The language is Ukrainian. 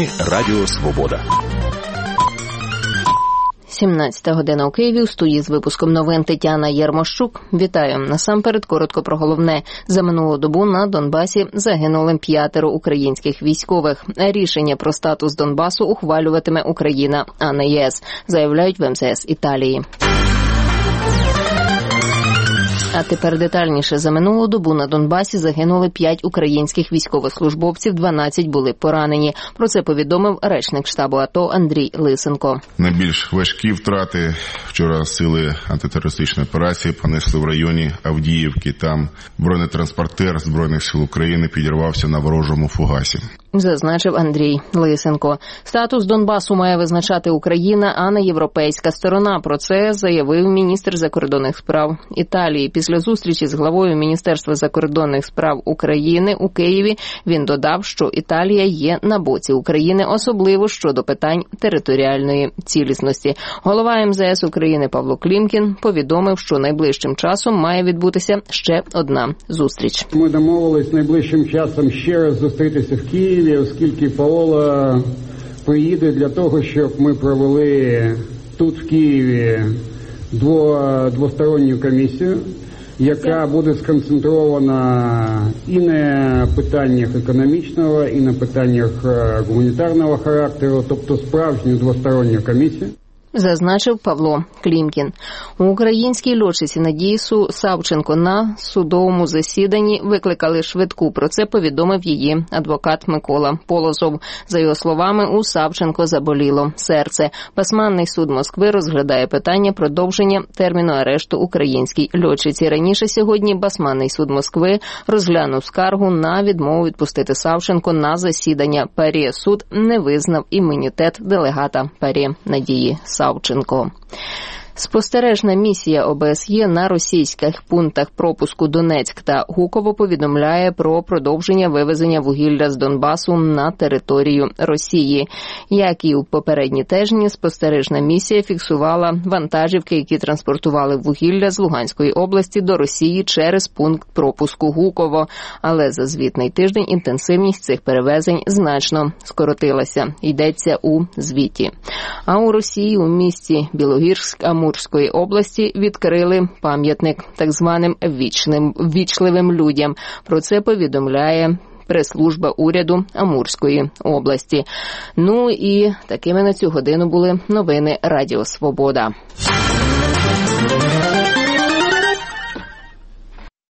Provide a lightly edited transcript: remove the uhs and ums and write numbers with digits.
ефірі Радіо Свобода. 17 година у Києві. У студії з випуском новин Тетяна Єрмощук. Вітаю. Насамперед, коротко про головне. За минулу добу на Донбасі загинули 5 українських військових. Рішення про статус Донбасу ухвалюватиме Україна, а не ЄС, заявляють в МЗС Італії. А тепер детальніше. За минулу добу на Донбасі загинули 5 українських військовослужбовців, 12 були поранені. Про це повідомив речник штабу АТО Андрій Лисенко. Найбільш важкі втрати вчора сили антитерористичної операції понесли в районі Авдіївки. Там бронетранспортер Збройних сил України підірвався на ворожому фугасі. Зазначив Андрій Лисенко. Статус Донбасу має визначати Україна, а не європейська сторона. Про це заявив міністр закордонних справ Італії. Після зустрічі з главою Міністерства закордонних справ України у Києві він додав, що Італія є на боці України, особливо щодо питань територіальної цілісності. Голова МЗС України Павло Клімкін повідомив, що найближчим часом має відбутися ще одна зустріч. Ми домовились найближчим часом ще раз зустрітися в Києві, оскільки Паоло приїде для того, щоб ми провели тут в Києві двосторонню комісію, яка буде сконцентрована і на питаннях економічного, і на питаннях гуманітарного характеру, тобто справжню двосторонню комісію. Зазначив Павло Клімкін. У українській льотчиці Надії Савченко на судовому засіданні викликали швидку. Про це повідомив її адвокат Микола Полозов. За його словами, у Савченко заболіло серце. Басманний суд Москви розглядає питання продовження терміну арешту українській льотчиці. Раніше сьогодні Басманний суд Москви розглянув скаргу на відмову відпустити Савченко на засідання ПАРЄ. Суд не визнав імунітет делегата ПАРЄ Надії Савченко. Спостережна місія ОБСЄ на російських пунктах пропуску Донецьк та Гуково повідомляє про продовження вивезення вугілля з Донбасу на територію Росії. Як і у попередні тижні, спостережна місія фіксувала вантажівки, які транспортували вугілля з Луганської області до Росії через пункт пропуску Гуково. Але за звітний тиждень інтенсивність цих перевезень значно скоротилася, йдеться у звіті. А у Росії у місті Білогірськ Амурської області відкрили пам'ятник так званим ввічливим людям. Про це повідомляє прес-служба уряду Амурської області. Ну і такими на цю годину були новини Радіо Свобода.